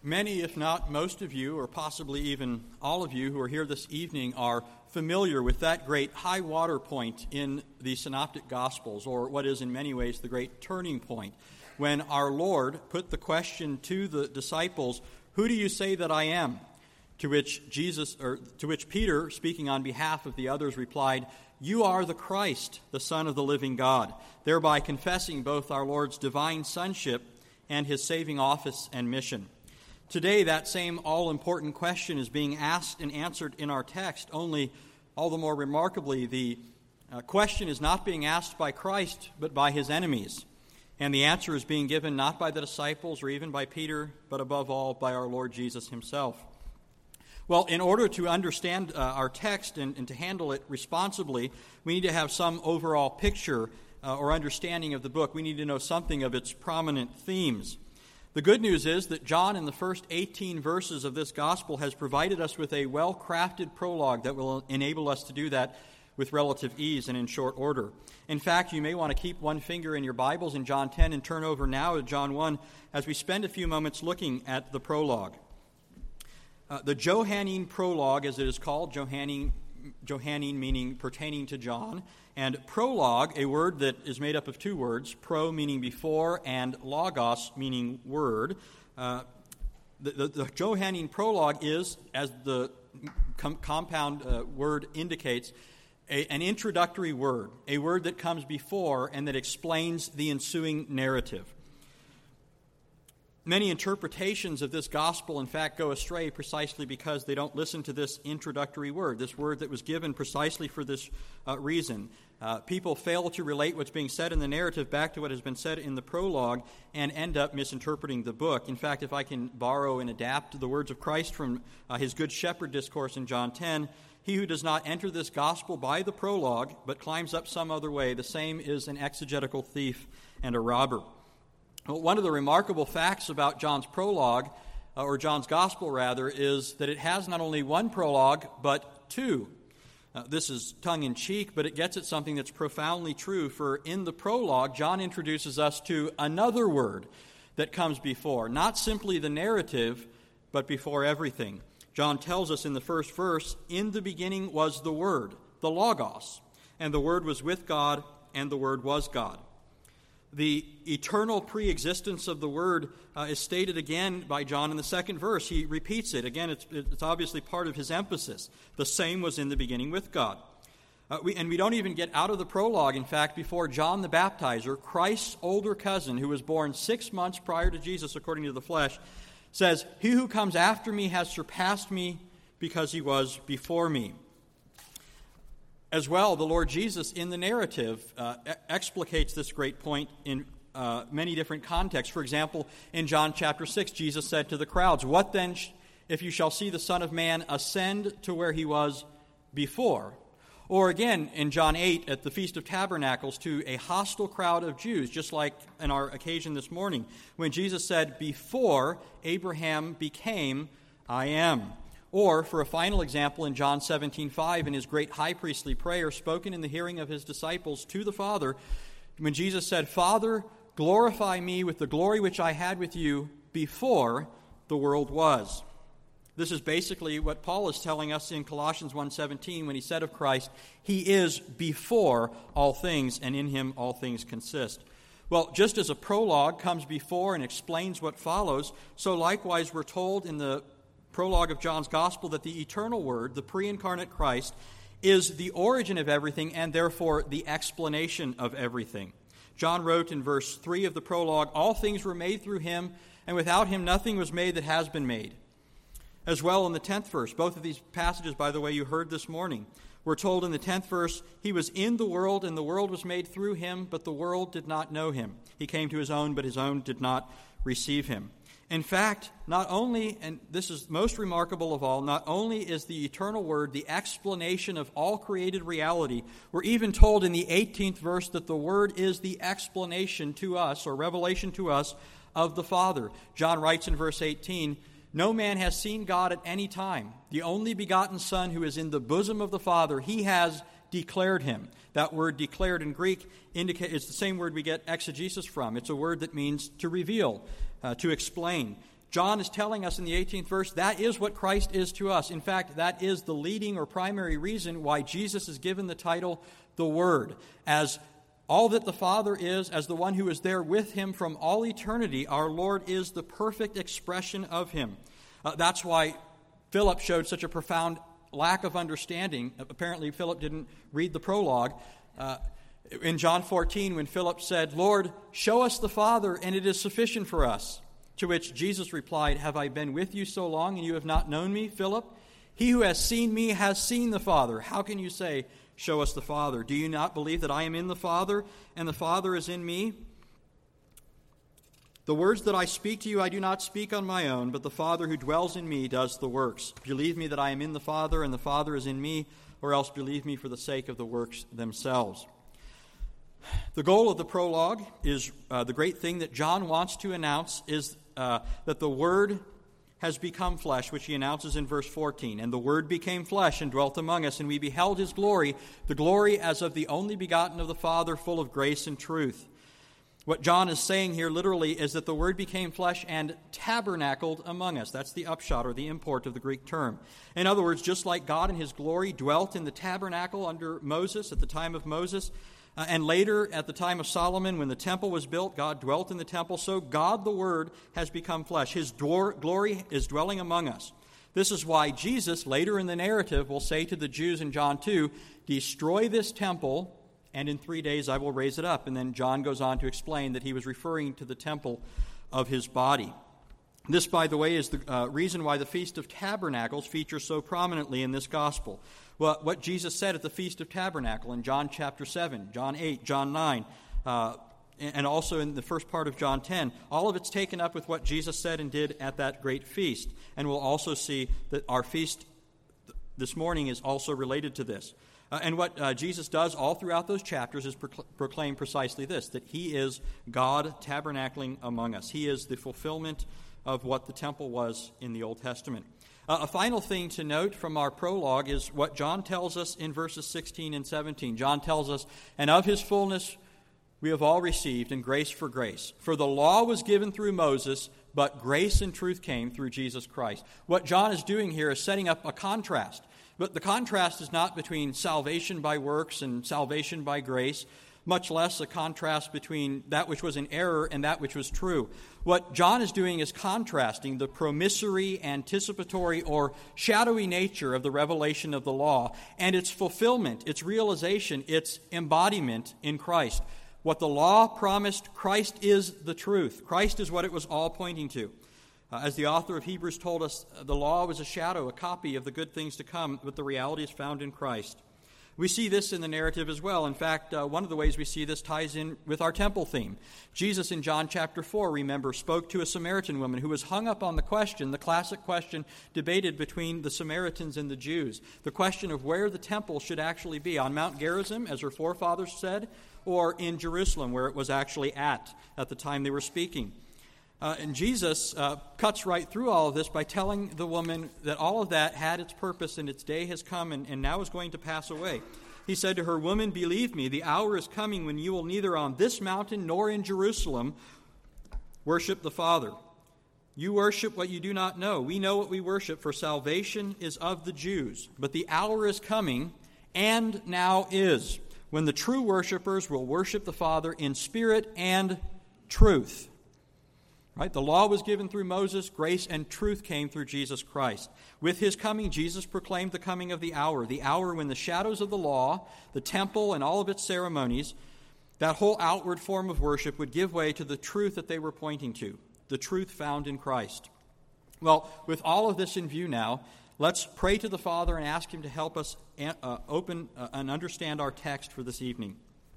Many, if not most of you, or possibly even all of you who are here this evening, are familiar with that great high water point in the Synoptic Gospels, or what is in many ways the great turning point, when our Lord put the question to the disciples, "Who do you say that I am?" To which Peter, speaking on behalf of the others, replied, "You are the Christ, the Son of the living God," thereby confessing both our Lord's divine sonship and his saving office and mission. Today, that same all-important question is being asked and answered in our text, only all the more remarkably, the question is not being asked by Christ, but by his enemies. And the answer is being given not by the disciples or even by Peter, but above all by our Lord Jesus himself. Well, in order to understand our text and to handle it responsibly, we need to have some overall picture or understanding of the book. We need to know something of its prominent themes. The good news is that John, in the first 18 verses of this gospel, has provided us with a well-crafted prologue that will enable us to do that with relative ease and in short order. In fact, you may want to keep one finger in your Bibles in John 10 and turn over now to John 1 as we spend a few moments looking at the prologue. The Johannine prologue, as it is called, Johannine meaning pertaining to John, and prologue, a word that is made up of two words, pro meaning before and logos meaning word. The Johannine prologue is, as the compound word indicates, an introductory word, a word that comes before and that explains the ensuing narrative. Many interpretations of this gospel, in fact, go astray precisely because they don't listen to this introductory word, this word that was given precisely for this reason. People fail to relate what's being said in the narrative back to what has been said in the prologue and end up misinterpreting the book. In fact, if I can borrow and adapt the words of Christ from his Good Shepherd discourse in John 10, "He who does not enter this gospel by the prologue, but climbs up some other way, the same is an exegetical thief and a robber." Well, one of the remarkable facts about John's prologue, or John's gospel rather, is that it has not only one prologue, but two. This is tongue-in-cheek, but it gets at something that's profoundly true, for in the prologue, John introduces us to another word that comes before, not simply the narrative, but before everything. John tells us in the first verse, "In the beginning was the Word, the Logos, and the Word was with God, and the Word was God." The eternal pre-existence of the Word is stated again by John in the second verse. He repeats it. Again, it's obviously part of his emphasis. The same was in the beginning with God. We don't even get out of the prologue, in fact, before John the Baptizer, Christ's older cousin, who was born 6 months prior to Jesus according to the flesh, says, "He who comes after me has surpassed me because he was before me." As well, the Lord Jesus in the narrative explicates this great point in many different contexts. For example, in John chapter 6, Jesus said to the crowds, "What then if you shall see the Son of Man ascend to where he was before?" Or again, in John 8, at the Feast of Tabernacles, to a hostile crowd of Jews, just like in our occasion this morning, when Jesus said, "Before Abraham became, I am." Or, for a final example, in John 17:5, in his great high priestly prayer spoken in the hearing of his disciples to the Father, when Jesus said, "Father, glorify me with the glory which I had with you before the world was." This is basically what Paul is telling us in Colossians 1:17 when he said of Christ, "He is before all things, and in him all things consist." Well, just as a prologue comes before and explains what follows, so likewise we're told in the prologue of John's Gospel that the eternal Word, the pre-incarnate Christ, is the origin of everything and therefore the explanation of everything. John wrote in verse 3 of the prologue, "All things were made through him, and without him nothing was made that has been made." As well in the 10th verse, both of these passages, by the way, you heard this morning, we're told in the 10th verse, "He was in the world, and the world was made through him, but the world did not know him. He came to his own, but his own did not receive him." In fact, not only, and this is most remarkable of all, not only is the eternal Word the explanation of all created reality, we're even told in the 18th verse that the Word is the explanation to us, or revelation to us, of the Father. John writes in verse 18, "No man has seen God at any time. The only begotten Son who is in the bosom of the Father, he has declared him." That word declared in Greek is the same word we get exegesis from. It's a word that means to reveal, to explain. John is telling us in the 18th verse that is what Christ is to us. In fact, that is the leading or primary reason why Jesus is given the title the Word. As all that the Father is, as the one who is there with him from all eternity, our Lord is the perfect expression of him. That's why Philip showed such a profound lack of understanding. Apparently, Philip didn't read the prologue. In John 14, when Philip said, "Lord, show us the Father, and it is sufficient for us." To which Jesus replied, "Have I been with you so long, and you have not known me, Philip? He who has seen me has seen the Father. How can you say, 'Show us the Father'? Do you not believe that I am in the Father, and the Father is in me? The words that I speak to you I do not speak on my own, but the Father who dwells in me does the works. Believe me that I am in the Father, and the Father is in me, or else believe me for the sake of the works themselves." The goal of the prologue is the great thing that John wants to announce is that the Word has become flesh, which he announces in verse 14. "And the Word became flesh and dwelt among us, and we beheld his glory, the glory as of the only begotten of the Father, full of grace and truth." What John is saying here literally is that the Word became flesh and tabernacled among us. That's the upshot or the import of the Greek term. In other words, just like God in his glory dwelt in the tabernacle under Moses at the time of Moses, and later at the time of Solomon when the temple was built, God dwelt in the temple, so God the Word has become flesh. His glory is dwelling among us. This is why Jesus, later in the narrative, will say to the Jews in John 2, "Destroy this temple, and in 3 days I will raise it up." And then John goes on to explain that he was referring to the temple of his body. This, by the way, is the reason why the Feast of Tabernacles features so prominently in this gospel. Well, what Jesus said at the Feast of Tabernacle in John chapter 7, John 8, John 9, and also in the first part of John 10, all of it's taken up with what Jesus said and did at that great feast. And we'll also see that our feast this morning is also related to this. And what Jesus does all throughout those chapters is proclaim precisely this, that he is God tabernacling among us. He is the fulfillment of what the temple was in the Old Testament. A final thing to note from our prologue is what John tells us in verses 16 and 17. John tells us, "And of his fullness we have all received, and grace for grace. For the law was given through Moses, but grace and truth came through Jesus Christ." What John is doing here is setting up a contrast. But the contrast is not between salvation by works and salvation by grace, much less a contrast between that which was in error and that which was true. What John is doing is contrasting the promissory, anticipatory, or shadowy nature of the revelation of the law and its fulfillment, its realization, its embodiment in Christ. What the law promised, Christ is the truth. Christ is what it was all pointing to. As the author of Hebrews told us, the law was a shadow, a copy of the good things to come, but the reality is found in Christ. We see this in the narrative as well. In fact, one of the ways we see this ties in with our temple theme. Jesus in John chapter 4, remember, spoke to a Samaritan woman who was hung up on the question, the classic question debated between the Samaritans and the Jews, the question of where the temple should actually be, on Mount Gerizim, as her forefathers said, or in Jerusalem, where it was actually at the time they were speaking. And Jesus cuts right through all of this by telling the woman that all of that had its purpose and its day has come and now is going to pass away. He said to her, "Woman, believe me, the hour is coming when you will neither on this mountain nor in Jerusalem worship the Father. You worship what you do not know. We know what we worship, for salvation is of the Jews. But the hour is coming, and now is, when the true worshipers will worship the Father in spirit and truth." Right? The law was given through Moses, grace and truth came through Jesus Christ. With his coming, Jesus proclaimed the coming of the hour when the shadows of the law, the temple and all of its ceremonies, that whole outward form of worship would give way to the truth that they were pointing to, the truth found in Christ. Well, with all of this in view now, let's pray to the Father and ask him to help us open and understand our text for this evening.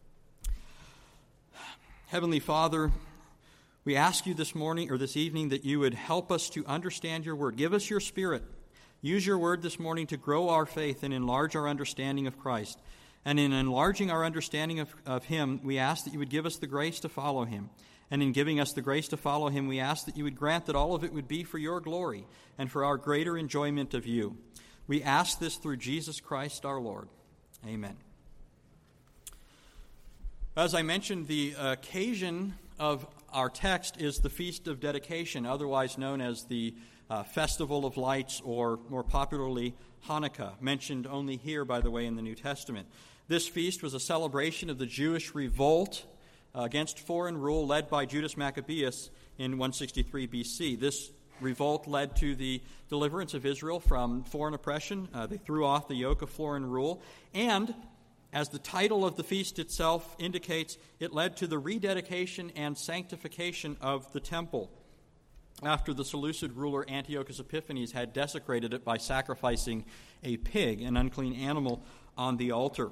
Heavenly Father, we ask you this morning or this evening that you would help us to understand your word. Give us your Spirit. Use your word this morning to grow our faith and enlarge our understanding of Christ. And in enlarging our understanding of him, we ask that you would give us the grace to follow him. And in giving us the grace to follow him, we ask that you would grant that all of it would be for your glory and for our greater enjoyment of you. We ask this through Jesus Christ our Lord. Amen. As I mentioned, the occasion of our text is the Feast of Dedication, otherwise known as the Festival of Lights, or more popularly, Hanukkah, mentioned only here, by the way, in the New Testament. This feast was a celebration of the Jewish revolt against foreign rule led by Judas Maccabeus in 163 BC. This revolt led to the deliverance of Israel from foreign oppression. They threw off the yoke of foreign rule. And, as the title of the feast itself indicates, it led to the rededication and sanctification of the temple after the Seleucid ruler Antiochus Epiphanes had desecrated it by sacrificing a pig, an unclean animal, on the altar.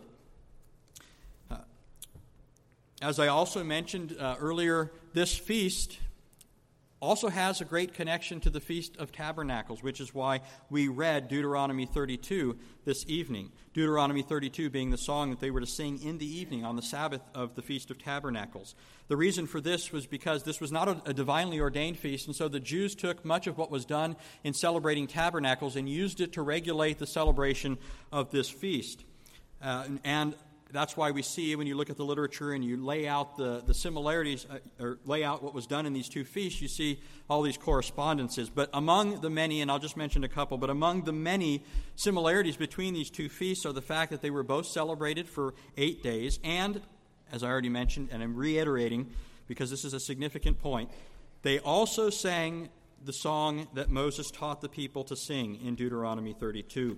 As I also mentioned earlier, this feast also has a great connection to the Feast of Tabernacles, which is why we read Deuteronomy 32 this evening. Deuteronomy 32 being the song that they were to sing in the evening on the Sabbath of the Feast of Tabernacles. The reason for this was because this was not a divinely ordained feast, and so the Jews took much of what was done in celebrating tabernacles and used it to regulate the celebration of this feast. And that's why we see, when you look at the literature and you lay out the similarities, or lay out what was done in these two feasts, you see all these correspondences. But among the many, and I'll just mention a couple, but among the many similarities between these two feasts are the fact that they were both celebrated for 8 days, and, as I already mentioned, and I'm reiterating because this is a significant point, they also sang the song that Moses taught the people to sing in Deuteronomy 32.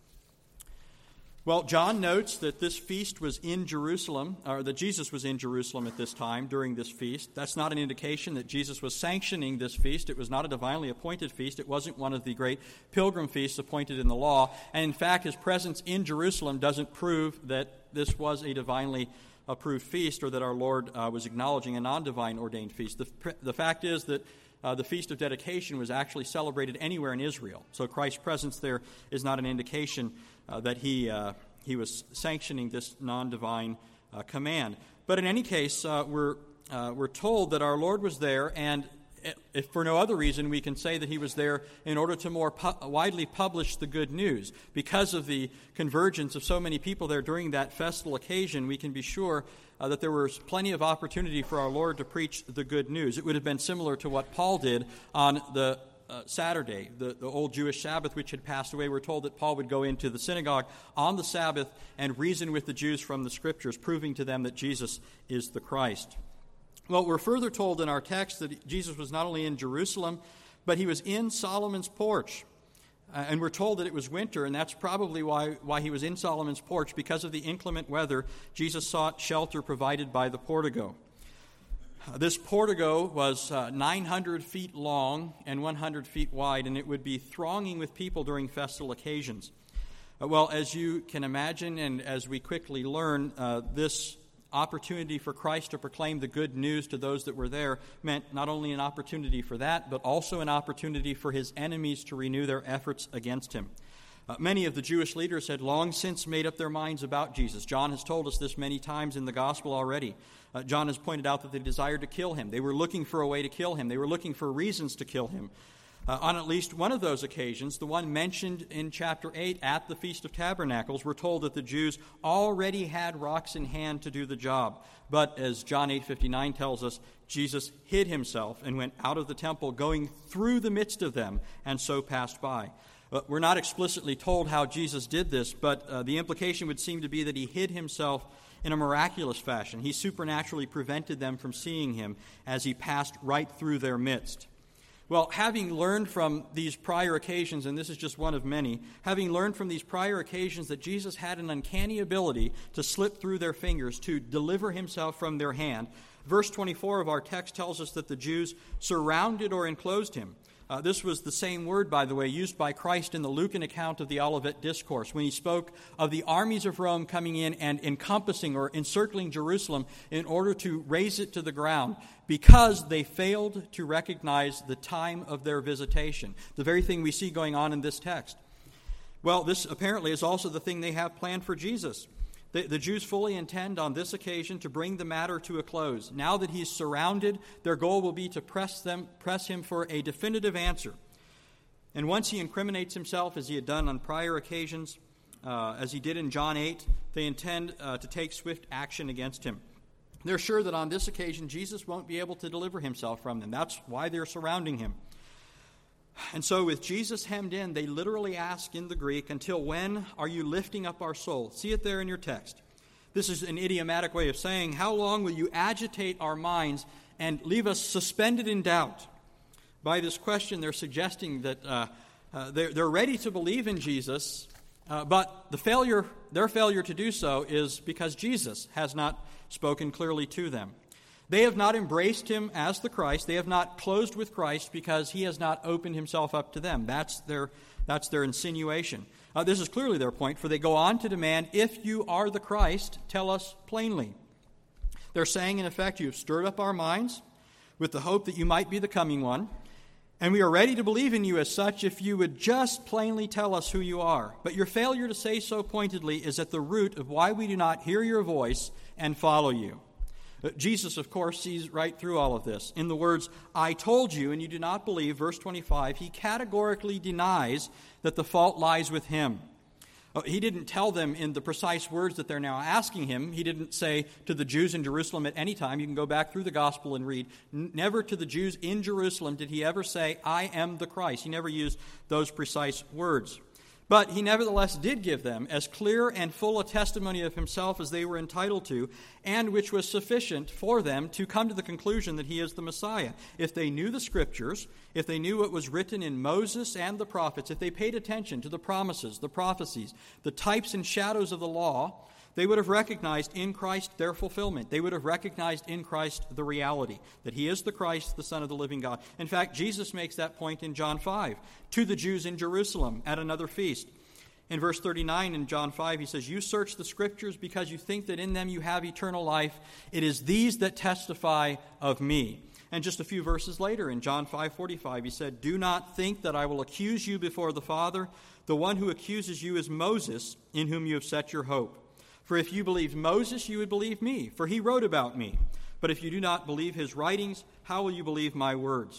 Well, John notes that this feast was in Jerusalem, or that Jesus was in Jerusalem at this time during this feast. That's not an indication that Jesus was sanctioning this feast. It was not a divinely appointed feast. It wasn't one of the great pilgrim feasts appointed in the law. And in fact, his presence in Jerusalem doesn't prove that this was a divinely approved feast, or that our Lord was acknowledging a non-divine ordained feast. The fact is that the Feast of Dedication was actually celebrated anywhere in Israel. So Christ's presence there is not an indication that he was sanctioning this non-divine command. But in any case, we're told that our Lord was there, and if for no other reason, we can say that he was there in order to more widely publish the good news. Because of the convergence of so many people there during that festal occasion, we can be sure that there was plenty of opportunity for our Lord to preach the good news. It would have been similar to what Paul did on the Saturday, the old Jewish Sabbath, which had passed away. We're told that Paul would go into the synagogue on the Sabbath and reason with the Jews from the Scriptures, proving to them that Jesus is the Christ. Well, we're further told in our text that Jesus was not only in Jerusalem, but he was in Solomon's porch. And we're told that it was winter, and that's probably why he was in Solomon's porch. Because of the inclement weather, Jesus sought shelter provided by the portico. This portico was 900 feet long and 100 feet wide, and it would be thronging with people during festal occasions. Well, as you can imagine, and as we quickly learn, this opportunity for Christ to proclaim the good news to those that were there meant not only an opportunity for that, but also an opportunity for his enemies to renew their efforts against him. Many of the Jewish leaders had long since made up their minds about Jesus. John has told us this many times in the gospel already. John has pointed out that they desired to kill him. They were looking for a way to kill him. They were looking for reasons to kill him. On at least one of those occasions, the one mentioned in chapter 8 at the Feast of Tabernacles, we're told that the Jews already had rocks in hand to do the job. But as John 8:59 tells us, Jesus hid himself and went out of the temple, going through the midst of them, and so passed by. We're not explicitly told how Jesus did this, but the implication would seem to be that he hid himself in a miraculous fashion. He supernaturally prevented them from seeing him as he passed right through their midst. Well, having learned from these prior occasions, and this is just one of many, having learned from these prior occasions that Jesus had an uncanny ability to slip through their fingers, to deliver himself from their hand, verse 24 of our text tells us that the Jews surrounded or enclosed him. This was the same word, by the way, used by Christ in the Lucan account of the Olivet Discourse, when he spoke of the armies of Rome coming in and encompassing or encircling Jerusalem in order to raze it to the ground, because they failed to recognize the time of their visitation, the very thing we see going on in this text. Well, this apparently is also the thing they have planned for Jesus. The Jews fully intend on this occasion to bring the matter to a close. Now that he's surrounded, their goal will be to press him for a definitive answer. And once he incriminates himself, as he had done on prior occasions, as he did in John 8, they intend to take swift action against him. They're sure that on this occasion Jesus won't be able to deliver himself from them. That's why they're surrounding him. And so with Jesus hemmed in, they literally ask in the Greek, "Until when are you lifting up our soul?" See it there in your text. This is an idiomatic way of saying, how long will you agitate our minds and leave us suspended in doubt? By this question, they're suggesting that they're ready to believe in Jesus, but their failure to do so is because Jesus has not spoken clearly to them. They have not embraced him as the Christ. They have not closed with Christ because he has not opened himself up to them. That's their insinuation. This is clearly their point, for they go on to demand, "If you are the Christ, tell us plainly." They're saying, in effect, "You have stirred up our minds with the hope that you might be the coming one, and we are ready to believe in you as such if you would just plainly tell us who you are. But your failure to say so pointedly is at the root of why we do not hear your voice and follow you." Jesus, of course, sees right through all of this. In the words, "I told you, and you do not believe," verse 25, he categorically denies that the fault lies with him. He didn't tell them in the precise words that they're now asking him. He didn't say to the Jews in Jerusalem at any time. You can go back through the gospel and read. Never to the Jews in Jerusalem did he ever say, "I am the Christ." He never used those precise words. But he nevertheless did give them as clear and full a testimony of himself as they were entitled to, and which was sufficient for them to come to the conclusion that he is the Messiah. If they knew the Scriptures, if they knew what was written in Moses and the prophets, if they paid attention to the promises, the prophecies, the types and shadows of the law, they would have recognized in Christ their fulfillment. They would have recognized in Christ the reality, that he is the Christ, the Son of the living God. In fact, Jesus makes that point in John 5 to the Jews in Jerusalem at another feast. In verse 39 in John 5, he says, "You search the Scriptures because you think that in them you have eternal life. It is these that testify of me." And just a few verses later in John 5:45, he said, "Do not think that I will accuse you before the Father. The one who accuses you is Moses, in whom you have set your hope. For if you believed Moses, you would believe me, for he wrote about me. But if you do not believe his writings, how will you believe my words?"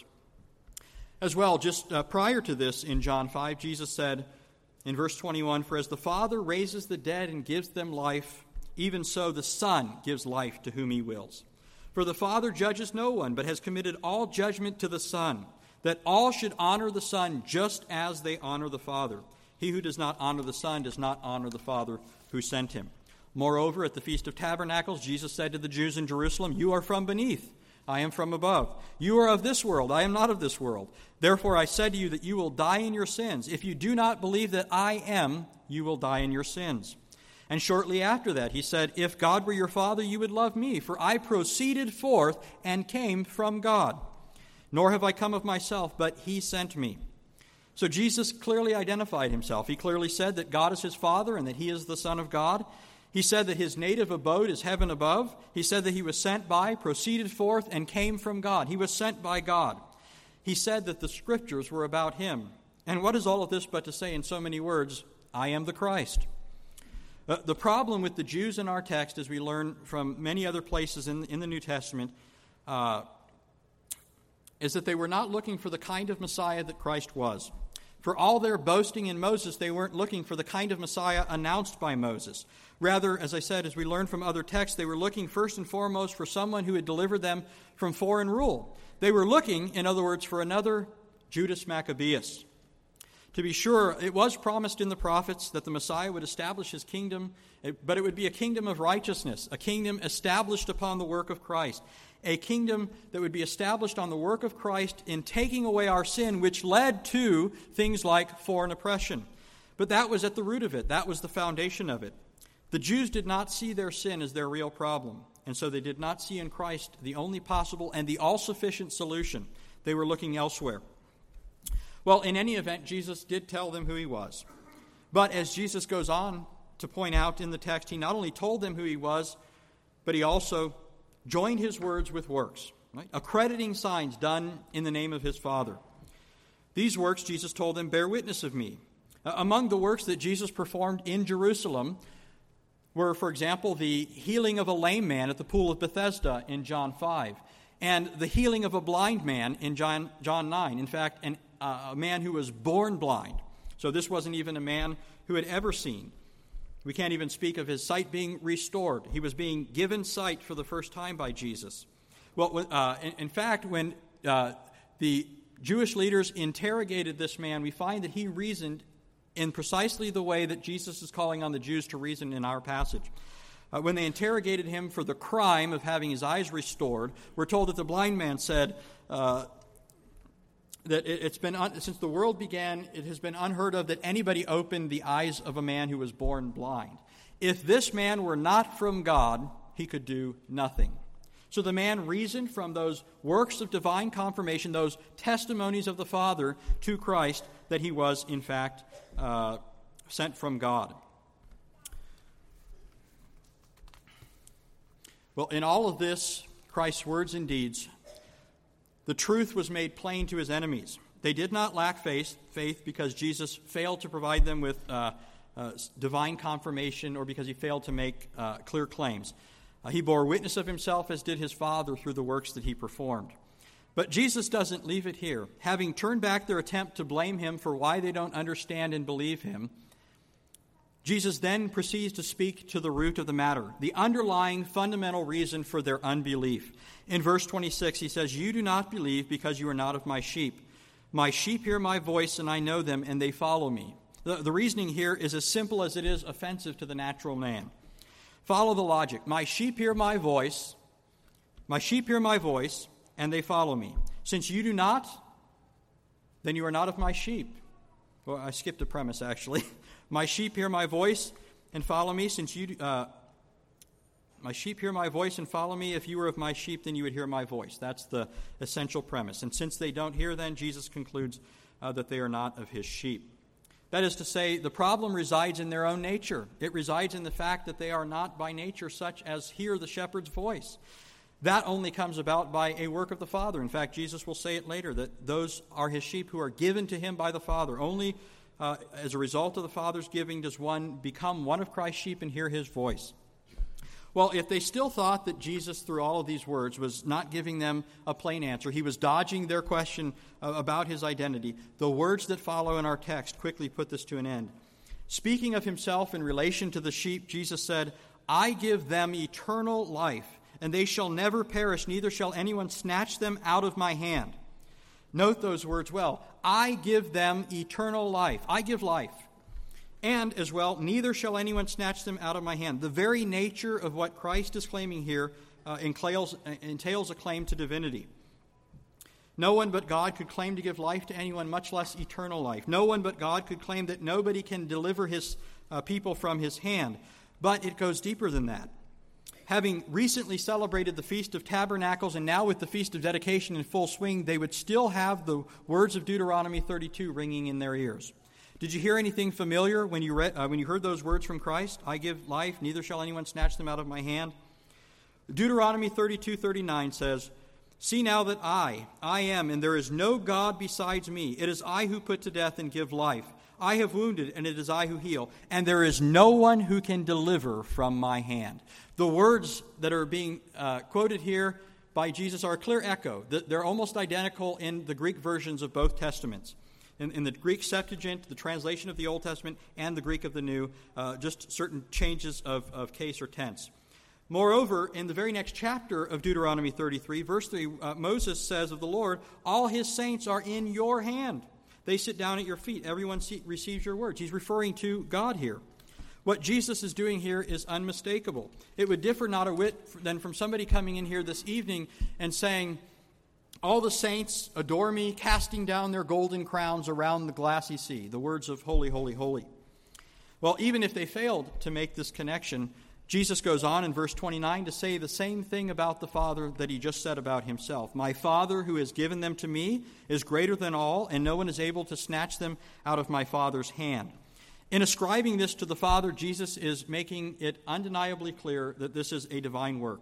As well, just prior to this in John 5, Jesus said in verse 21, "For as the Father raises the dead and gives them life, even so the Son gives life to whom he wills. For the Father judges no one, but has committed all judgment to the Son, that all should honor the Son just as they honor the Father. He who does not honor the Son does not honor the Father who sent him." Moreover, at the Feast of Tabernacles, Jesus said to the Jews in Jerusalem, "You are from beneath, I am from above. You are of this world, I am not of this world. Therefore I said to you that you will die in your sins. If you do not believe that I am, you will die in your sins." And shortly after that, he said, "If God were your Father, you would love me, for I proceeded forth and came from God. Nor have I come of myself, but he sent me." So Jesus clearly identified himself. He clearly said that God is his Father and that he is the Son of God. He said that his native abode is heaven above. He said that he was sent by, proceeded forth, and came from God. He was sent by God. He said that the Scriptures were about him. And what is all of this but to say in so many words, "I am the Christ"? The problem with the Jews in our text, as we learn from many other places in the New Testament, is that they were not looking for the kind of Messiah that Christ was. For all their boasting in Moses, they weren't looking for the kind of Messiah announced by Moses. Rather, as I said, as we learn from other texts, they were looking first and foremost for someone who would deliver them from foreign rule. They were looking, in other words, for another Judas Maccabeus. To be sure, it was promised in the prophets that the Messiah would establish his kingdom, but it would be a kingdom of righteousness, a kingdom established upon the work of Christ, a kingdom that would be established on the work of Christ in taking away our sin, which led to things like foreign oppression. But that was at the root of it. That was the foundation of it. The Jews did not see their sin as their real problem, and so they did not see in Christ the only possible and the all-sufficient solution. They were looking elsewhere. Well, in any event, Jesus did tell them who he was. But as Jesus goes on to point out in the text, he not only told them who he was, but he also joined his words with works, right? Accrediting signs done in the name of his Father. These works, Jesus told them, bear witness of me. Among the works that Jesus performed in Jerusalem were, for example, the healing of a lame man at the pool of Bethesda in John 5, and the healing of a blind man in John 9. In fact, a man who was born blind. So this wasn't even a man who had ever seen. We can't even speak of his sight being restored. He was being given sight for the first time by Jesus. Well, in fact, when the Jewish leaders interrogated this man, we find that he reasoned in precisely the way that Jesus is calling on the Jews to reason in our passage. When they interrogated him for the crime of having his eyes restored, we're told that the blind man said that it's been since the world began, it has been unheard of that anybody opened the eyes of a man who was born blind. If this man were not from God, he could do nothing. So the man reasoned from those works of divine confirmation, those testimonies of the Father to Christ, that he was, in fact, sent from God. Well, in all of this, Christ's words and deeds, the truth was made plain to his enemies. They did not lack faith because Jesus failed to provide them with divine confirmation or because he failed to make clear claims. He bore witness of himself as did his Father through the works that he performed. But Jesus doesn't leave it here. Having turned back their attempt to blame him for why they don't understand and believe him, Jesus then proceeds to speak to the root of the matter, the underlying fundamental reason for their unbelief. In verse 26, he says, "You do not believe because you are not of my sheep. My sheep hear my voice, and I know them, and they follow me." The reasoning here is as simple as it is offensive to the natural man. Follow the logic. My sheep hear my voice, and they follow me. Since you do not, then you are not of my sheep. Well, I skipped a premise, actually. My sheep hear my voice and follow me. My sheep hear my voice and follow me. If you were of my sheep, then you would hear my voice. That's the essential premise. And since they don't hear, then Jesus concludes that they are not of his sheep. That is to say, the problem resides in their own nature. It resides in the fact that they are not by nature such as hear the shepherd's voice. That only comes about by a work of the Father. In fact, Jesus will say it later, that those are his sheep who are given to him by the Father. Only as a result of the Father's giving does one become one of Christ's sheep and hear his voice. Well, if they still thought that Jesus, through all of these words, was not giving them a plain answer, he was dodging their question about his identity, the words that follow in our text quickly put this to an end. Speaking of himself in relation to the sheep, Jesus said, "I give them eternal life, and they shall never perish, neither shall anyone snatch them out of my hand." Note those words well. I give them eternal life. I give life. And, as well, neither shall anyone snatch them out of my hand. The very nature of what Christ is claiming here entails a claim to divinity. No one but God could claim to give life to anyone, much less eternal life. No one but God could claim that nobody can deliver his people from his hand. But it goes deeper than that. Having recently celebrated the Feast of Tabernacles and now with the Feast of Dedication in full swing, they would still have the words of Deuteronomy 32 ringing in their ears. Did you hear anything familiar when you heard those words from Christ? I give life, neither shall anyone snatch them out of my hand. Deuteronomy 32:39 says, "See now that I am, and there is no God besides me. It is I who put to death and give life. I have wounded, and it is I who heal. And there is no one who can deliver from my hand." The words that are being quoted here by Jesus are a clear echo. They're almost identical in the Greek versions of both Testaments. In the Greek Septuagint, the translation of the Old Testament, and the Greek of the New, just certain changes of case or tense. Moreover, in the very next chapter of Deuteronomy 33, verse 3, Moses says of the Lord, "All his saints are in your hand. They sit down at your feet. Everyone receives your words." He's referring to God here. What Jesus is doing here is unmistakable. It would differ not a whit than from somebody coming in here this evening and saying, "All the saints adore me, casting down their golden crowns around the glassy sea," the words of "Holy, holy, holy." Well, even if they failed to make this connection, Jesus goes on in verse 29 to say the same thing about the Father that he just said about himself. "My Father who has given them to me is greater than all, and no one is able to snatch them out of my Father's hand." In ascribing this to the Father, Jesus is making it undeniably clear that this is a divine work.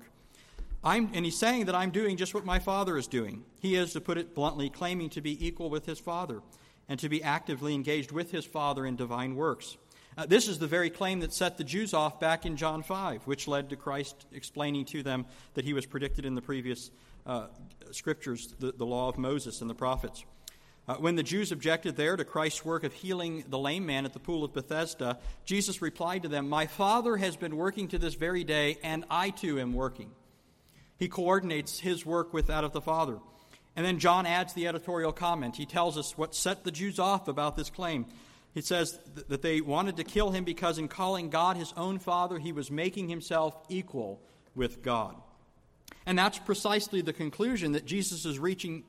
And he's saying that I'm doing just what my Father is doing. He is, to put it bluntly, claiming to be equal with his Father and to be actively engaged with his Father in divine works. This is the very claim that set the Jews off back in John 5, which led to Christ explaining to them that he was predicted in the previous scriptures, the law of Moses and the prophets. When the Jews objected there to Christ's work of healing the lame man at the pool of Bethesda, Jesus replied to them, "My Father has been working to this very day, and I too am working." He coordinates his work with that of the Father. And then John adds the editorial comment. He tells us what set the Jews off about this claim. He says that they wanted to kill him because in calling God his own Father, he was making himself equal with God. And that's precisely the conclusion that Jesus is reaching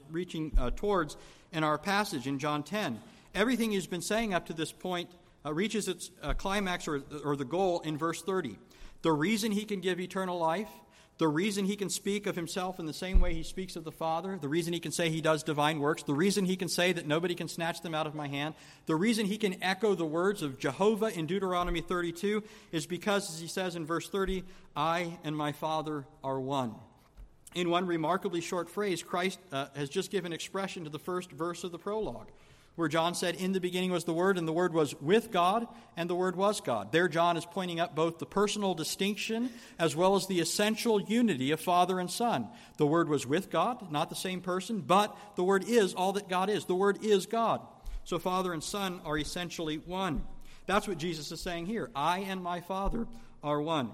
towards in our passage in John 10. Everything he's been saying up to this point reaches its climax or the goal in verse 30. The reason he can give eternal life, the reason he can speak of himself in the same way he speaks of the Father, the reason he can say he does divine works, the reason he can say that nobody can snatch them out of my hand, the reason he can echo the words of Jehovah in Deuteronomy 32 is because, as he says in verse 30, I and my Father are one. In one remarkably short phrase, Christ has just given expression to the first verse of the prologue, where John said, in the beginning was the Word, and the Word was with God, and the Word was God. There John is pointing up both the personal distinction as well as the essential unity of Father and Son. The Word was with God, not the same person, but the Word is all that God is. The Word is God. So Father and Son are essentially one. That's what Jesus is saying here. I and my Father are one.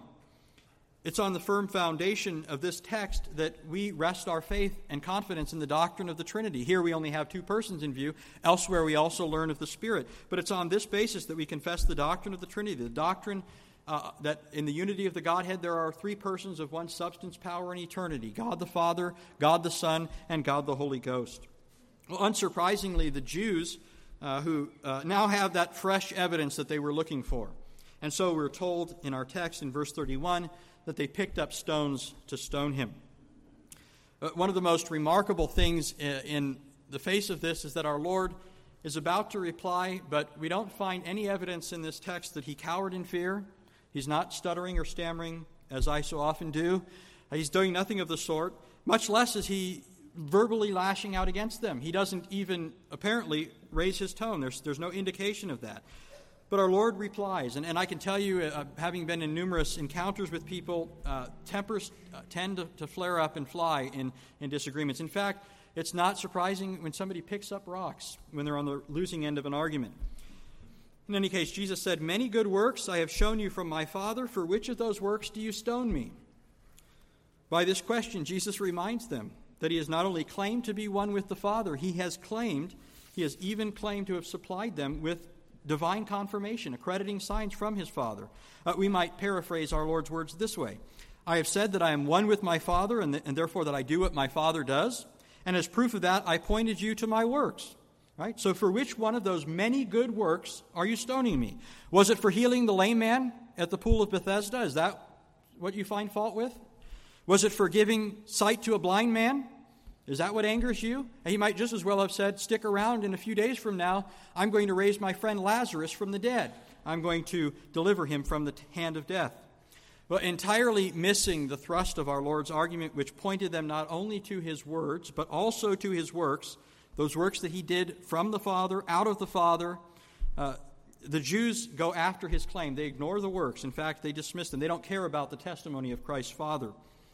It's on the firm foundation of this text that we rest our faith and confidence in the doctrine of the Trinity. Here we only have two persons in view. Elsewhere we also learn of the Spirit. But it's on this basis that we confess the doctrine of the Trinity, the doctrine that in the unity of the Godhead there are three persons of one substance, power, and eternity: God the Father, God the Son, and God the Holy Ghost. Well, unsurprisingly, the Jews who now have that fresh evidence that they were looking for. And so we're told in our text in verse 31 that they picked up stones to stone him. One of the most remarkable things in the face of this is that our Lord is about to reply, but we don't find any evidence in this text that he cowered in fear. He's not stuttering or stammering, as I so often do. He's doing nothing of the sort, much less is he verbally lashing out against them. He doesn't even apparently raise his tone. There's no indication of that. But our Lord replies, and I can tell you, having been in numerous encounters with people, tempers tend to flare up and fly in disagreements. In fact, it's not surprising when somebody picks up rocks when they're on the losing end of an argument. In any case, Jesus said, "Many good works I have shown you from my Father. For which of those works do you stone me?" By this question, Jesus reminds them that he has not only claimed to be one with the Father, he has even claimed to have supplied them with divine confirmation, accrediting signs from his Father. We might paraphrase our Lord's words this way: I have said that I am one with my Father, and therefore that I do what my Father does, and as proof of that, I pointed you to my works. Right? So for which one of those many good works are you stoning me? Was it for healing the lame man at the pool of Bethesda? Is that what you find fault with? Was it for giving sight to a blind man? Is that what angers you? And he might just as well have said, stick around, in a few days from now, I'm going to raise my friend Lazarus from the dead. I'm going to deliver him from the hand of death. But entirely missing the thrust of our Lord's argument, which pointed them not only to his words, but also to his works, those works that he did from the Father, out of the Father. The Jews go after his claim. They ignore the works. In fact, they dismiss them. They don't care about the testimony of Christ's Father.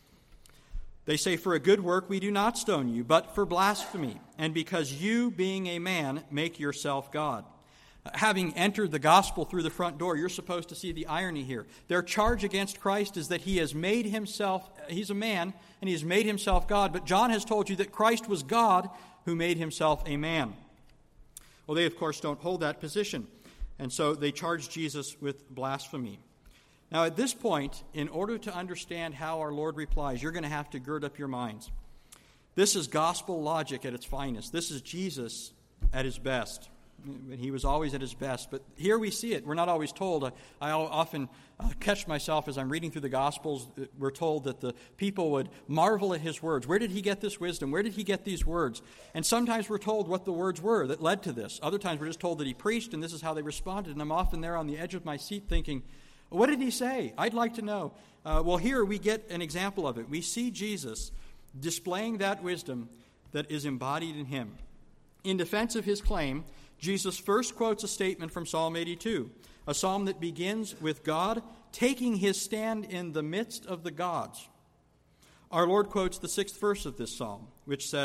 They say, for a good work we do not stone you, but for blasphemy, and because you, being a man, make yourself God. Having entered the gospel through the front door, you're supposed to see the irony here. Their charge against Christ is that he has made himself, he's a man, and he has made himself God, but John has told you that Christ was God who made himself a man. Well, they, of course, don't hold that position, and so they charge Jesus with blasphemy. Now, at this point, in order to understand how our Lord replies, you're going to have to gird up your minds. This is gospel logic at its finest. This is Jesus at his best. He was always at his best. But here we see it. We're not always told. I often catch myself as I'm reading through the Gospels. We're told that the people would marvel at his words. Where did he get this wisdom? Where did he get these words? And sometimes we're told what the words were that led to this. Other times we're just told that he preached, and this is how they responded. And I'm often there on the edge of my seat thinking, what did he say? I'd like to know. Well, here we get an example of it. We see Jesus displaying that wisdom that is embodied in him. In defense of his claim, Jesus first quotes a statement from Psalm 82, a psalm that begins with God taking his stand in the midst of the gods. Our Lord quotes the 6th verse of this psalm, which says,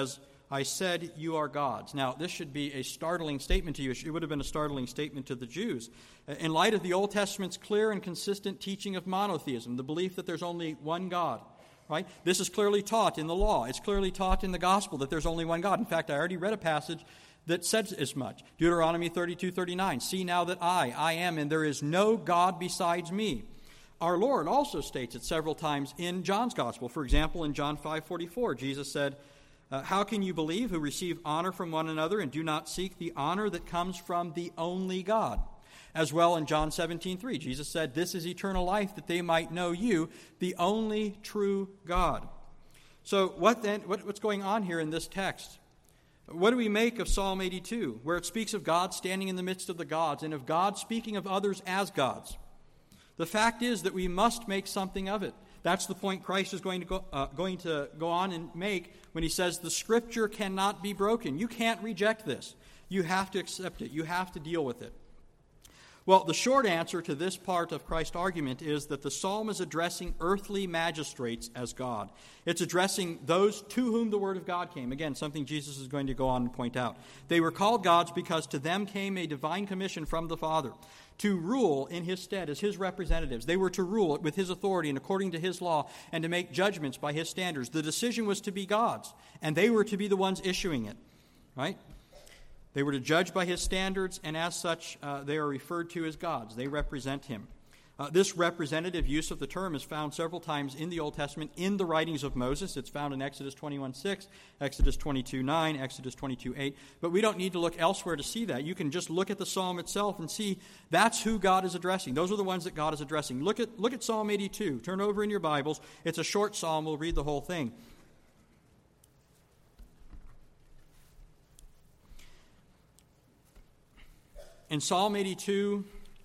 I said you are gods. Now, this should be a startling statement to you. It would have been a startling statement to the Jews. In light of the Old Testament's clear and consistent teaching of monotheism, the belief that there's only one God, right? This is clearly taught in the law. It's clearly taught in the gospel that there's only one God. In fact, I already read a passage that says as much. Deuteronomy 32:39. See now that I am, and there is no God besides me. Our Lord also states it several times in John's gospel. For example, in John 5:44, Jesus said, how can you believe who receive honor from one another and do not seek the honor that comes from the only God? As well in John 17:3, Jesus said, this is eternal life, that they might know you, the only true God. So what's going on here in this text? What do we make of Psalm 82, where it speaks of God standing in the midst of the gods and of God speaking of others as gods? The fact is that we must make something of it. That's the point Christ is going to go on and make when he says the Scripture cannot be broken. You can't reject this. You have to accept it. You have to deal with it. Well, the short answer to this part of Christ's argument is that the psalm is addressing earthly magistrates as God. It's addressing those to whom the word of God came. Again, something Jesus is going to go on and point out. They were called gods because to them came a divine commission from the Father to rule in his stead as his representatives. They were to rule with his authority and according to his law and to make judgments by his standards. The decision was to be God's, and they were to be the ones issuing it, right? They were to judge by his standards, and as such, they are referred to as gods. They represent him. This representative use of the term is found several times in the Old Testament in the writings of Moses. It's found in Exodus 21:6, Exodus 22:9, Exodus 22:8. But we don't need to look elsewhere to see that. You can just look at the psalm itself and see that's who God is addressing. Those are the ones that God is addressing. Look at Psalm 82. Turn over in your Bibles. It's a short psalm. We'll read the whole thing. In Psalm 82,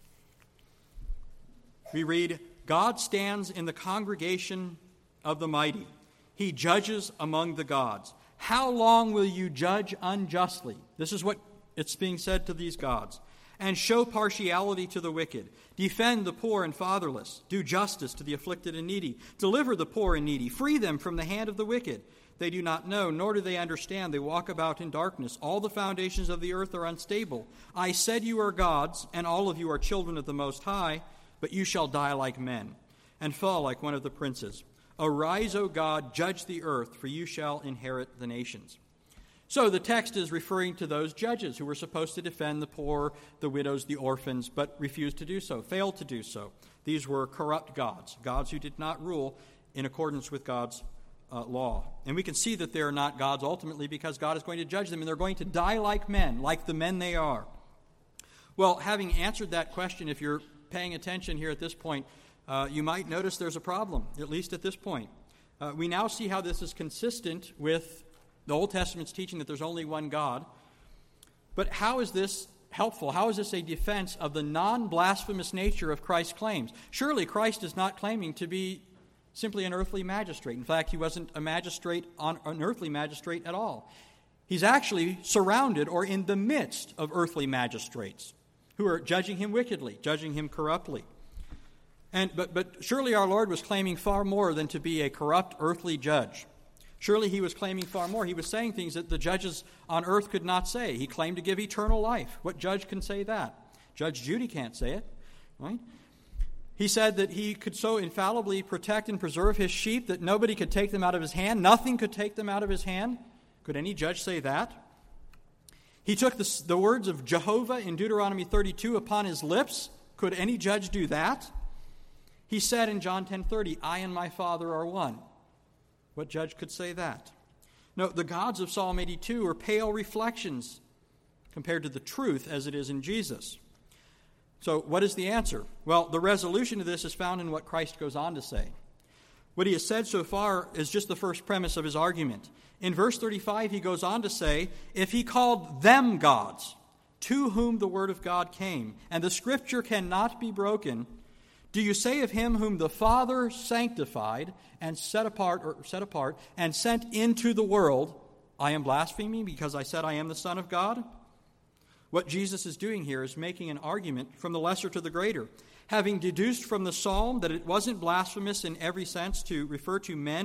we read, God stands in the congregation of the mighty. He judges among the gods. How long will you judge unjustly? This is what it's being said to these gods. And show partiality to the wicked. Defend the poor and fatherless. Do justice to the afflicted and needy. Deliver the poor and needy. Free them from the hand of the wicked. They do not know, nor do they understand. They walk about in darkness. All the foundations of the earth are unstable. I said you are gods, and all of you are children of the Most High, but you shall die like men, and fall like one of the princes. Arise, O God, judge the earth, for you shall inherit the nations. So the text is referring to those judges who were supposed to defend the poor, the widows, the orphans, but refused to do so, failed to do so. These were corrupt gods, gods who did not rule in accordance with God's law. And we can see that they are not gods ultimately because God is going to judge them, and they're going to die like men, like the men they are. Well, having answered that question, if you're paying attention here at this point, you might notice there's a problem, at least at this point. We now see how this is consistent with the Old Testament's teaching that there's only one God. But how is this helpful? How is this a defense of the non-blasphemous nature of Christ's claims? Surely Christ is not claiming to be simply an earthly magistrate. In fact, he wasn't an earthly magistrate at all. He's actually surrounded or in the midst of earthly magistrates who are judging him wickedly, judging him corruptly. But surely our Lord was claiming far more than to be a corrupt earthly judge. Surely he was claiming far more. He was saying things that the judges on earth could not say. He claimed to give eternal life. What judge can say that? Judge Judy can't say it, right? He said that he could so infallibly protect and preserve his sheep that nobody could take them out of his hand. Nothing could take them out of his hand. Could any judge say that? He took the words of Jehovah in Deuteronomy 32 upon his lips. Could any judge do that? He said in John 10:30, I and my Father are one. What judge could say that? No, the gods of Psalm 82 are pale reflections compared to the truth as it is in Jesus. So what is the answer? Well, the resolution to this is found in what Christ goes on to say. What he has said so far is just the first premise of his argument. In verse 35, he goes on to say, if he called them gods, to whom the word of God came, and the Scripture cannot be broken, do you say of him whom the Father sanctified and set apart and sent into the world, I am blaspheming because I said I am the Son of God? What Jesus is doing here is making an argument from the lesser to the greater. Having deduced from the psalm that it wasn't blasphemous in every sense to refer to men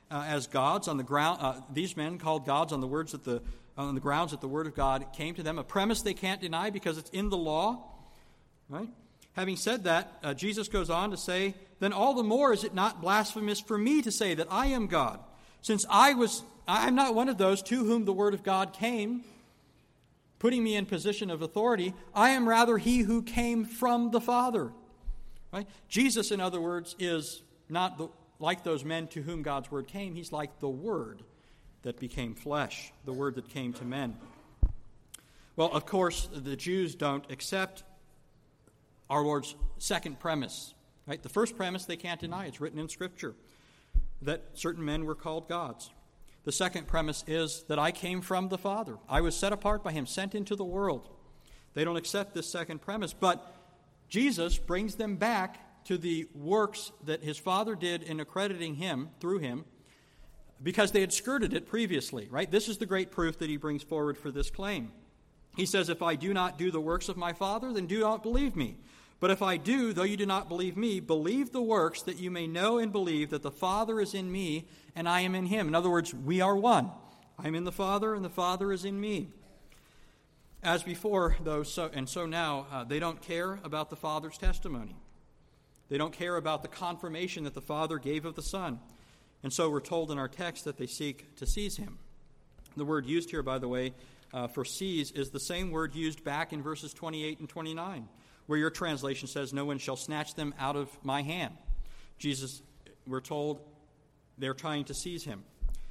as gods on the ground. These men called gods on the grounds that the word of God came to them. A premise they can't deny because it's in the law. Right? Having said that, Jesus goes on to say, then all the more is it not blasphemous for me to say that I am God, since I'm not one of those to whom the word of God came, putting me in position of authority. I am rather he who came from the Father. Right? Jesus, in other words, is not like those men to whom God's word came. He's like the Word that became flesh, the Word that came to men. Well, of course, the Jews don't accept our Lord's second premise. Right? The first premise they can't deny. It's written in Scripture that certain men were called gods. The second premise is that I came from the Father. I was set apart by him, sent into the world. They don't accept this second premise, but Jesus brings them back to the works that his Father did in accrediting him, through him, because they had skirted it previously, right? This is the great proof that he brings forward for this claim. He says, if I do not do the works of my Father, then do not believe me. But if I do, though you do not believe me, believe the works, that you may know and believe that the Father is in me and I am in him. In other words, we are one. I am in the Father and the Father is in me. As before, though, so now, they don't care about the Father's testimony. They don't care about the confirmation that the Father gave of the Son. And so we're told in our text that they seek to seize him. The word used here, by the way, for seize is the same word used back in verses 28 and 29, where your translation says, no one shall snatch them out of my hand. Jesus, we're told, they're trying to seize him.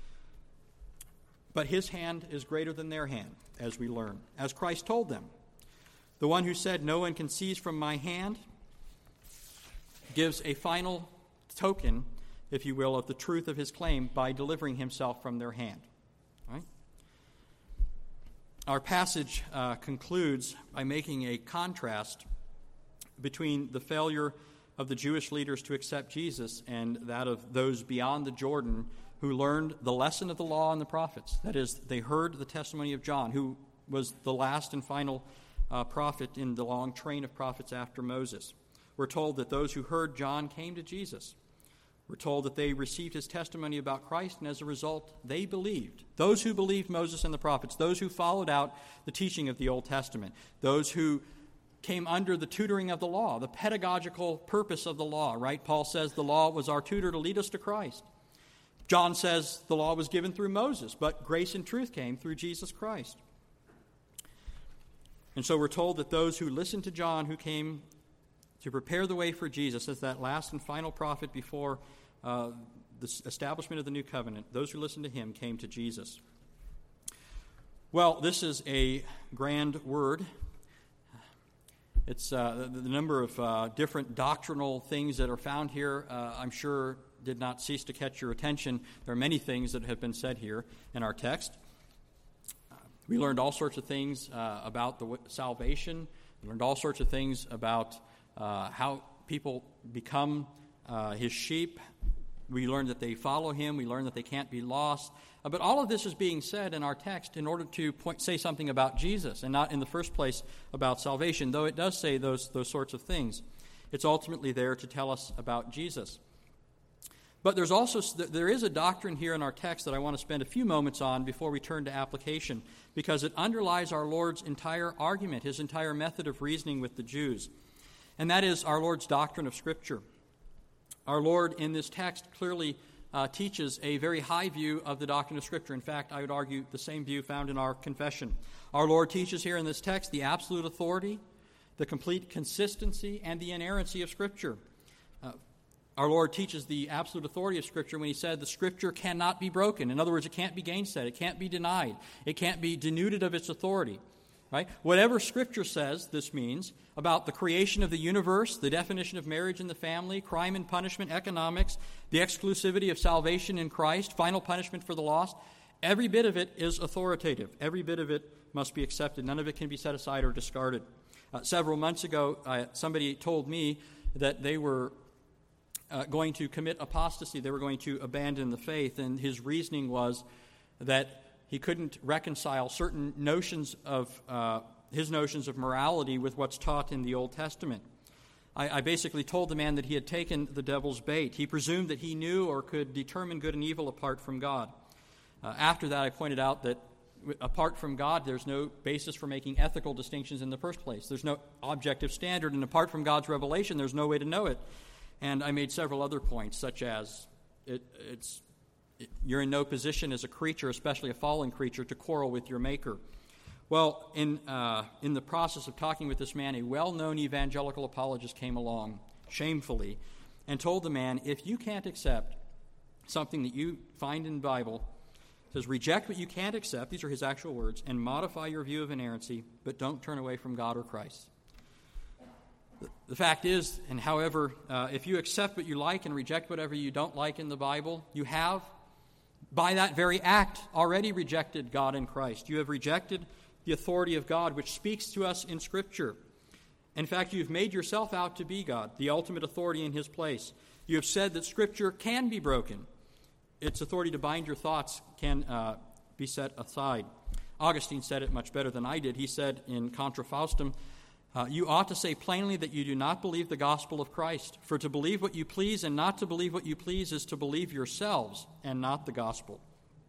But his hand is greater than their hand, as we learn, as Christ told them. The one who said, no one can seize from my hand, gives a final token, if you will, of the truth of his claim by delivering himself from their hand. Right? Our passage concludes by making a contrast between the failure of the Jewish leaders to accept Jesus and that of those beyond the Jordan who learned the lesson of the law and the prophets. That is, they heard the testimony of John, who was the last and final prophet in the long train of prophets after Moses. We're told that those who heard John came to Jesus. We're told that they received his testimony about Christ, and as a result, they believed. Those who believed Moses and the prophets, those who followed out the teaching of the Old Testament, those who came under the tutoring of the law, the pedagogical purpose of the law, right? Paul says the law was our tutor to lead us to Christ. John says the law was given through Moses, but grace and truth came through Jesus Christ. And so we're told that those who listened to John, who came to prepare the way for Jesus as that last and final prophet before the establishment of the new covenant, those who listened to him came to Jesus. Well, this is a grand word. It's the number of different doctrinal things that are found here, I'm sure, did not cease to catch your attention. There are many things that have been said here in our text. We learned all sorts of things about the salvation. We learned all sorts of things about how people become his sheep. We learned that they follow him. We learned that they can't be lost. But all of this is being said in our text in order to say something about Jesus and not in the first place about salvation, though it does say those sorts of things. It's ultimately there to tell us about Jesus. But there is a doctrine here in our text that I want to spend a few moments on before we turn to application, because it underlies our Lord's entire argument, his entire method of reasoning with the Jews. And that is our Lord's doctrine of Scripture. Our Lord in this text clearly teaches a very high view of the doctrine of Scripture. In fact, I would argue the same view found in our confession. Our Lord teaches here in this text the absolute authority, the complete consistency, and the inerrancy of Scripture. Our Lord teaches the absolute authority of Scripture when he said the Scripture cannot be broken. In other words, it can't be gainsaid. It can't be denied. It can't be denuded of its authority. Right? Whatever Scripture says, this means, about the creation of the universe, the definition of marriage and the family, crime and punishment, economics, the exclusivity of salvation in Christ, final punishment for the lost, every bit of it is authoritative. Every bit of it must be accepted. None of it can be set aside or discarded. Several months ago, somebody told me that they were going to commit apostasy. They were going to abandon the faith, and his reasoning was that he couldn't reconcile certain notions of his notions of morality with what's taught in the Old Testament. I basically told the man that he had taken the devil's bait. He presumed that he knew or could determine good and evil apart from God. After that, I pointed out that apart from God, there's no basis for making ethical distinctions in the first place. There's no objective standard, and apart from God's revelation, there's no way to know it. And I made several other points, such as you're in no position as a creature, especially a fallen creature, to quarrel with your Maker. Well, in the process of talking with this man, a well-known evangelical apologist came along, shamefully, and told the man, if you can't accept something that you find in the Bible, says, reject what you can't accept, these are his actual words, and modify your view of inerrancy, but don't turn away from God or Christ. The fact is, and however, if you accept what you like and reject whatever you don't like in the Bible, you have, by that very act, already rejected God and Christ. You have rejected the authority of God, which speaks to us in Scripture. In fact, you've made yourself out to be God, the ultimate authority in his place. You have said that Scripture can be broken. Its authority to bind your thoughts can be set aside. Augustine said it much better than I did. He said in Contra Faustum, you ought to say plainly that you do not believe the gospel of Christ. For to believe what you please and not to believe what you please is to believe yourselves and not the gospel.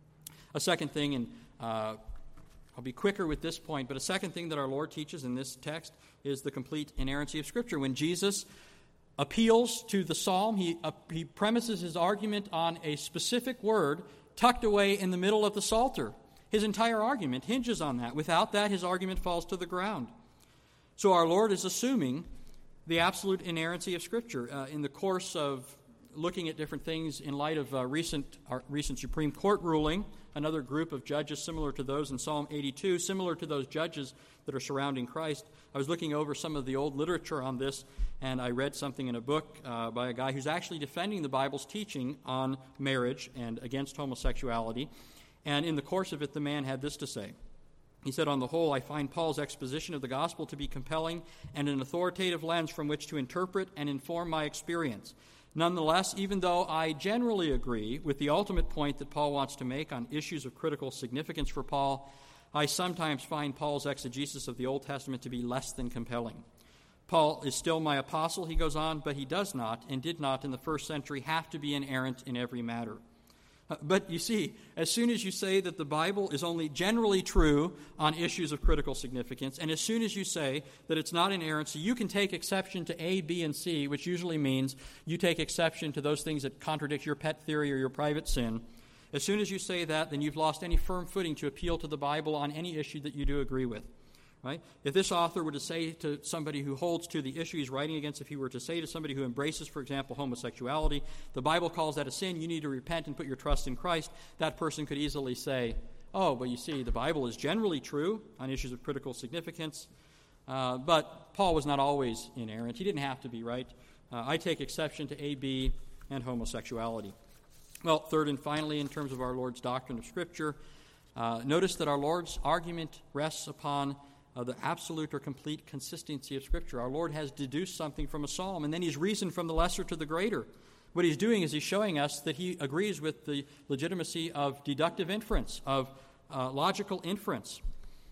A second thing, and I'll be quicker with this point, but a second thing that our Lord teaches in this text is the complete inerrancy of Scripture. When Jesus appeals to the psalm, he premises his argument on a specific word tucked away in the middle of the Psalter. His entire argument hinges on that. Without that, his argument falls to the ground. So our Lord is assuming the absolute inerrancy of Scripture. In the course of looking at different things in light of our recent Supreme Court ruling, another group of judges similar to those in Psalm 82, similar to those judges that are surrounding Christ, I was looking over some of the old literature on this, and I read something in a book by a guy who's actually defending the Bible's teaching on marriage and against homosexuality. And in the course of it, the man had this to say. He said, on the whole, I find Paul's exposition of the gospel to be compelling and an authoritative lens from which to interpret and inform my experience. Nonetheless, even though I generally agree with the ultimate point that Paul wants to make on issues of critical significance for Paul, I sometimes find Paul's exegesis of the Old Testament to be less than compelling. Paul is still my apostle, he goes on, but he does not and did not in the first century have to be inerrant in every matter. But you see, as soon as you say that the Bible is only generally true on issues of critical significance, and as soon as you say that it's not inerrancy, you can take exception to A, B, and C, which usually means you take exception to those things that contradict your pet theory or your private sin. As soon as you say that, then you've lost any firm footing to appeal to the Bible on any issue that you do agree with. Right? If this author were to say to somebody who holds to the issue he's writing against, if he were to say to somebody who embraces, for example, homosexuality, the Bible calls that a sin, you need to repent and put your trust in Christ, that person could easily say, oh, but you see, the Bible is generally true on issues of critical significance, but Paul was not always inerrant. He didn't have to be, right? I take exception to A, B, and homosexuality. Well, third and finally, in terms of our Lord's doctrine of Scripture, notice that our Lord's argument rests upon the absolute or complete consistency of Scripture. Our Lord has deduced something from a psalm, and then he's reasoned from the lesser to the greater. What he's doing is he's showing us that he agrees with the legitimacy of deductive inference, of logical inference.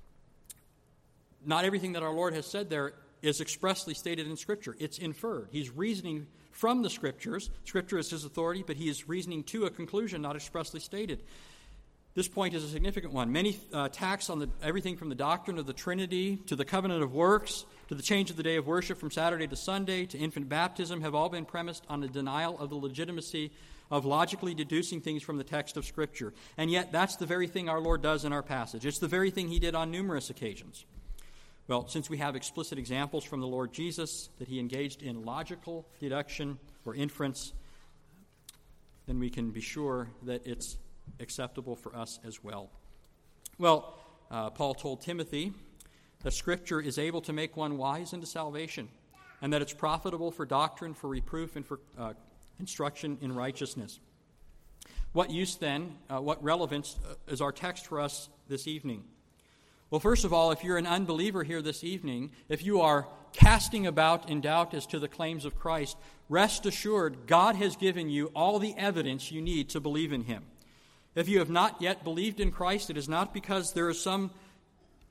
Not everything that our Lord has said there is expressly stated in Scripture. It's inferred. He's reasoning from the Scriptures. Scripture is his authority, but he is reasoning to a conclusion not expressly stated. This point is a significant one. Many attacks on everything from the doctrine of the Trinity to the covenant of works to the change of the day of worship from Saturday to Sunday to infant baptism have all been premised on the denial of the legitimacy of logically deducing things from the text of Scripture. And yet that's the very thing our Lord does in our passage. It's the very thing he did on numerous occasions. Well, since we have explicit examples from the Lord Jesus that he engaged in logical deduction or inference, then we can be sure that it's acceptable for us as well. Well, Paul told Timothy that Scripture is able to make one wise unto salvation, and that it's profitable for doctrine, for reproof, and for instruction in righteousness. What use then, what relevance is our text for us this evening? Well, first of all, if you're an unbeliever here this evening, if you are casting about in doubt as to the claims of Christ, rest assured God has given you all the evidence you need to believe in him. If you have not yet believed in Christ, it is not because there is some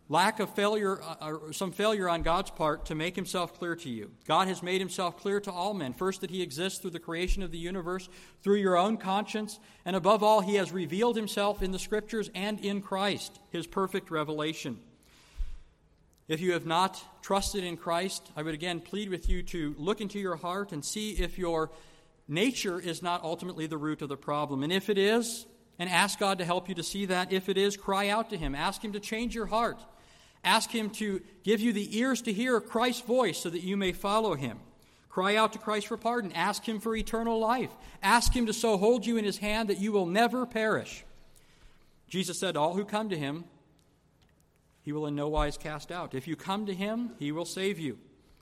lack of failure or some failure on God's part to make himself clear to you. God has made himself clear to all men. First, that he exists through the creation of the universe, through your own conscience, and above all, he has revealed himself in the Scriptures and in Christ, his perfect revelation. If you have not trusted in Christ, I would again plead with you to look into your heart and see if your nature is not ultimately the root of the problem. And if it is, and ask God to help you to see that. If it is, cry out to him. Ask him to change your heart. Ask him to give you the ears to hear Christ's voice so that you may follow him. Cry out to Christ for pardon. Ask him for eternal life. Ask him to so hold you in his hand that you will never perish. Jesus said, all who come to him, he will in no wise cast out. If you come to him, he will save you.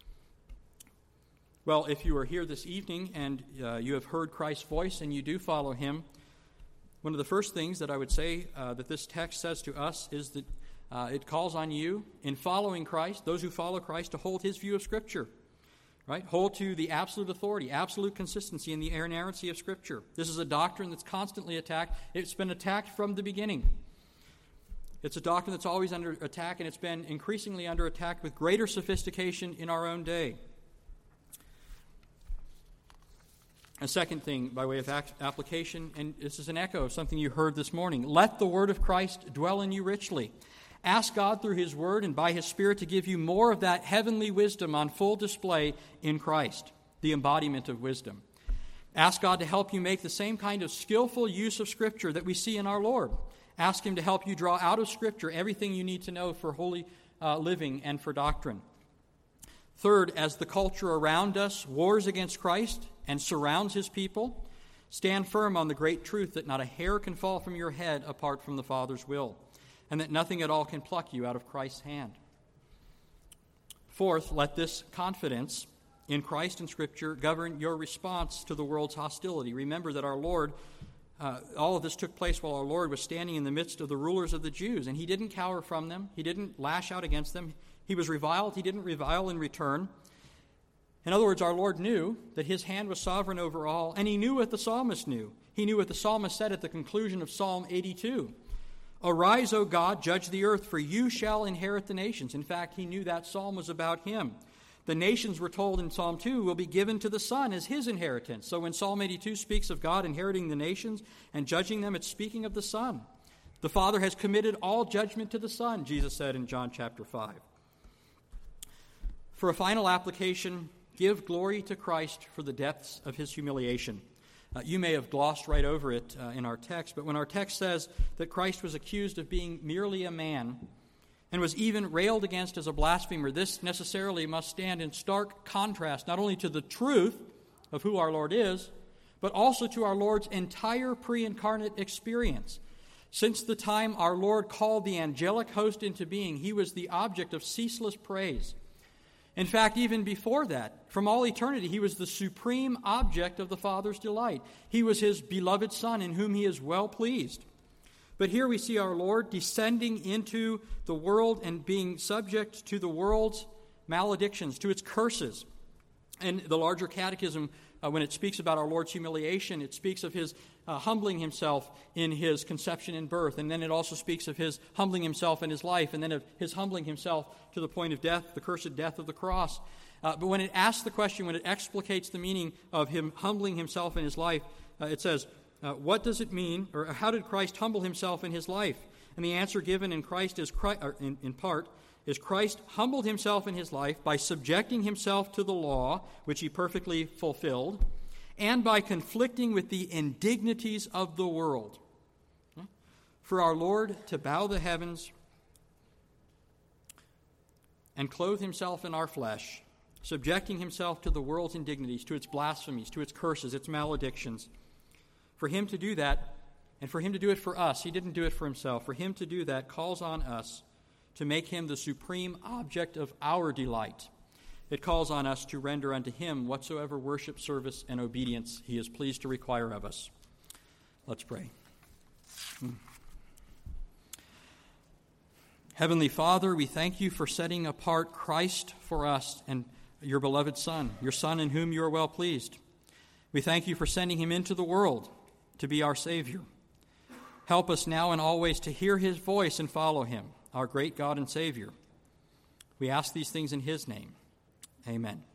Well, if you are here this evening and you have heard Christ's voice and you do follow him, one of the first things that I would say that this text says to us is that it calls on you in following Christ, those who follow Christ, to hold his view of Scripture, right? Hold to the absolute authority, absolute consistency in the inerrancy of Scripture. This is a doctrine that's constantly attacked. It's been attacked from the beginning. It's a doctrine that's always under attack, and it's been increasingly under attack with greater sophistication in our own day. A second thing by way of application, and this is an echo of something you heard this morning. Let the word of Christ dwell in you richly. Ask God through his word and by his Spirit to give you more of that heavenly wisdom on full display in Christ, the embodiment of wisdom. Ask God to help you make the same kind of skillful use of Scripture that we see in our Lord. Ask him to help you draw out of Scripture everything you need to know for holy living and for doctrine. Third, as the culture around us wars against Christ and surrounds his people, stand firm on the great truth that not a hair can fall from your head apart from the Father's will, and that nothing at all can pluck you out of Christ's hand. Fourth, let this confidence in Christ and Scripture govern your response to the world's hostility. Remember that our Lord, all of this took place while our Lord was standing in the midst of the rulers of the Jews, and he didn't cower from them. He didn't lash out against them. He was reviled. He didn't revile in return. In other words, our Lord knew that his hand was sovereign over all, and he knew what the psalmist knew. He knew what the psalmist said at the conclusion of Psalm 82. Arise, O God, judge the earth, for you shall inherit the nations. In fact, he knew that psalm was about him. The nations, we're told in Psalm 2, will be given to the Son as his inheritance. So when Psalm 82 speaks of God inheriting the nations and judging them, it's speaking of the Son. The Father has committed all judgment to the Son, Jesus said in John chapter 5. For a final application, give glory to Christ for the depths of his humiliation. You may have glossed right over it in our text, but when our text says that Christ was accused of being merely a man and was even railed against as a blasphemer, this necessarily must stand in stark contrast not only to the truth of who our Lord is, but also to our Lord's entire pre-incarnate experience. Since the time our Lord called the angelic host into being, he was the object of ceaseless praise. In fact, even before that, from all eternity, he was the supreme object of the Father's delight. He was his beloved Son, in whom he is well pleased. But here we see our Lord descending into the world and being subject to the world's maledictions, to its curses. And the larger catechism, when it speaks about our Lord's humiliation, it speaks of his humbling himself in his conception and birth. And then it also speaks of his humbling himself in his life, and then of his humbling himself to the point of death, the cursed death of the cross. But when it asks the question, when it explicates the meaning of him humbling himself in his life, it says, what does it mean, or how did Christ humble himself in his life? And the answer given in Christ is, in part, is Christ humbled himself in his life by subjecting himself to the law, which he perfectly fulfilled, and by conflicting with the indignities of the world. For our Lord to bow the heavens and clothe himself in our flesh, subjecting himself to the world's indignities, to its blasphemies, to its curses, its maledictions. For him to do that, and for him to do it for us, he didn't do it for himself. For him to do that calls on us to make him the supreme object of our delight. It calls on us to render unto him whatsoever worship, service, and obedience he is pleased to require of us. Let's pray. Heavenly Father, we thank you for setting apart Christ for us and your beloved Son, your Son in whom you are well pleased. We thank you for sending him into the world to be our Savior. Help us now and always to hear his voice and follow him. our great God and Savior. We ask these things in his name. Amen.